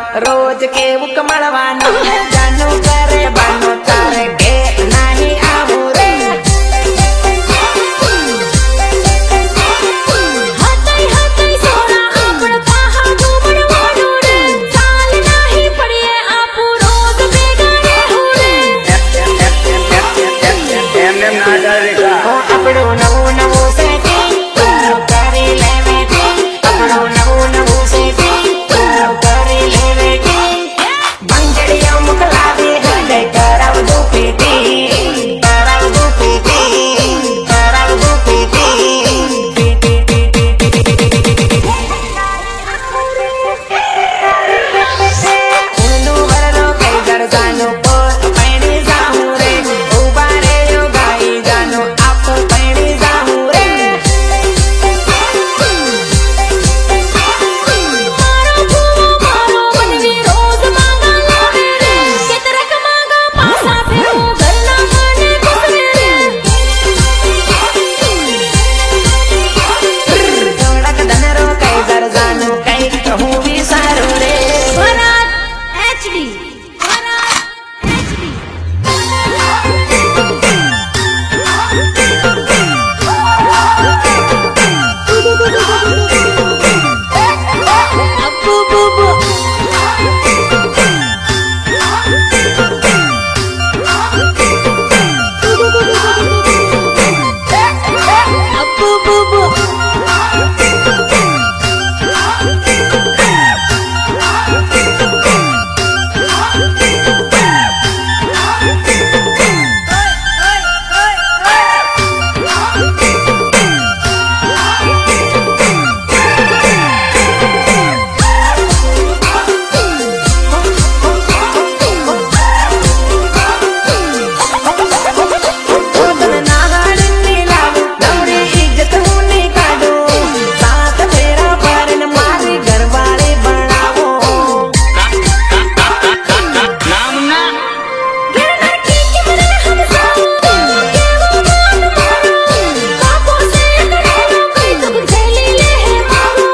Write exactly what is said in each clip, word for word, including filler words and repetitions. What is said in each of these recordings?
रोज के उकमड़वानो जानू करे बानो तारे के नहीं आमू रे हतई हतई सोना आपण पाहा घुमड़वानो रे साल नहीं पड़िए आपू रोज बेगाने हो रे एम एम ना डरेगा अपड़ो नवो नवो सेटिंग करे लेवे अपड़ो नवो नवो सेटिंग करे लेवे बंजड़िया मुकलावे हले कराव दो पीटी कराव दो पीटी कराव दो पीटी पीटी पीटी पीटी उनु वरनो कई दर जानो पर पैणी जाहू रे उबारे यो गाई जानो आप पैणी जाहू रे मारो भूमो मारो मनवी रोज मांगा लावे रे कितरक मांगा पासा फिर वो गलना माने घुसरे रे थोड़क धनरो कई दर जानो कई कहूँ भी सारो रे भरत एचडी भरत एचडी अब्बू बुबू अब्बू बुबू उदन नागाड़न नीलाव दौड़े इज्जत होने काढो साथ फेरा पारन मारे घरवाले बनावो नाम ना गिरधर की किमरन हम साओ के वो मान मारो कापों से करेलो कोई दुख झेली ले है मारो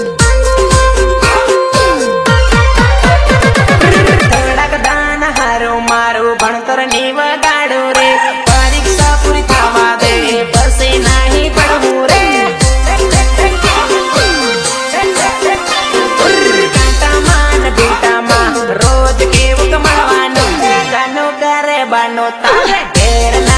धड़क दान हारो मारो भणतर नीव गाड़ो रे परीक्षा पूरी थावा दे बसे नहीं पढ़ू रे कांटा मान बेटा माँ रोज के उकमड़वानो जानो करे बानो तारे घेर